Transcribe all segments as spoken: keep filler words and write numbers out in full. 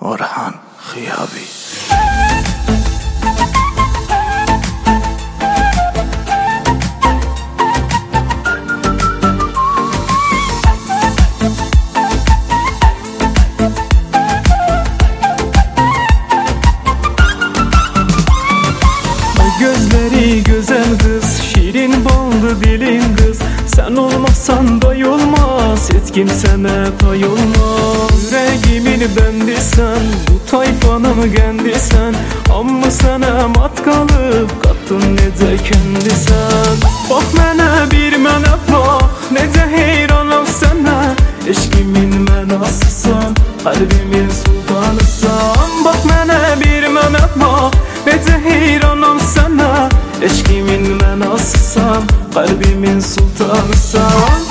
Orhan Xiyabi. Gözleri güzel kız, şirin ballı dilin kız. Sen olmazsan doyulmaz, hiç kimseme doyulmaz. Yüreğimin bendisən, bu tayfanın gendisən. Amma sana mat kalıp kattın necə kendisən. Bak mənə bir mənə bak, necə heyranam sənə. Eşkimin mənasısan, kalbimin sultanısan. Bak mənə bir mənə bak, necə heyranam sənə. Eşkimin mənasısan, kalbimin sultanısan.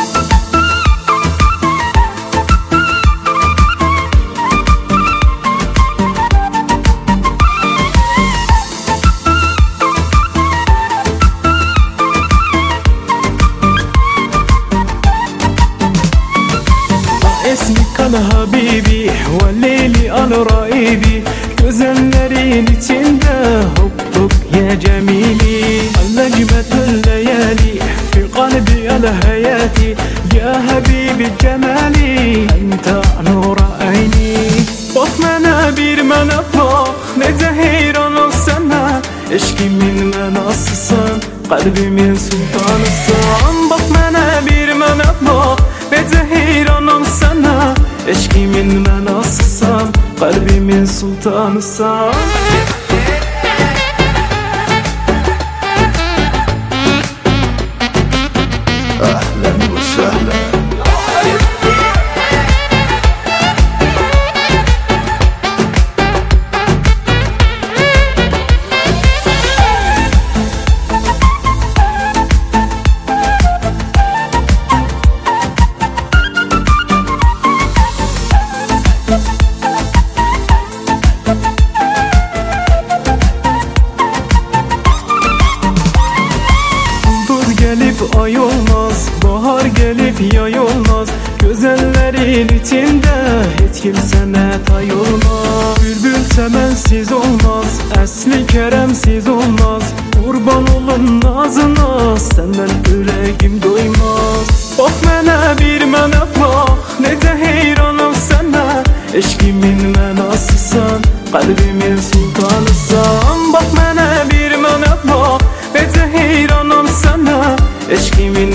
Esmik al habibi ve leyli al raibi. Güzellerin içinde hop hop ya cemili. Necmetül leyali fi kalbi al hayati. Ya habibi cemali ente nura ayni. Bak mənə bir mənə bak, necə heyranam sənə. Eşkimin mənasısan, kalbimin sultanısan. Bak mənə bir mənə bak, necə heyranam sənə. Eşkimin mənasısan, kalbimin sultanısan. Ahlen ve sahlen. Gelip ay olmaz, bahar gelip yay olmaz. Güzellerin içinde hiç kimsene tay olmaz. Bülbül çemensiz olmaz, esli keremsiz olmaz. Kurban olun nazına, senden yüreğim doymaz. Bak mənə bir mənə bak, necə heyranam sənə. Eşkimin mənasısan, kalbimin sultanısan. Bak mənə bir mənə bak, necə heyranam sənə. Eşkimin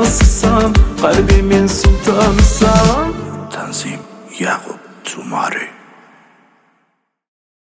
mənasısan, kalbimin sultanısan. Tanzim Yakup Tumari.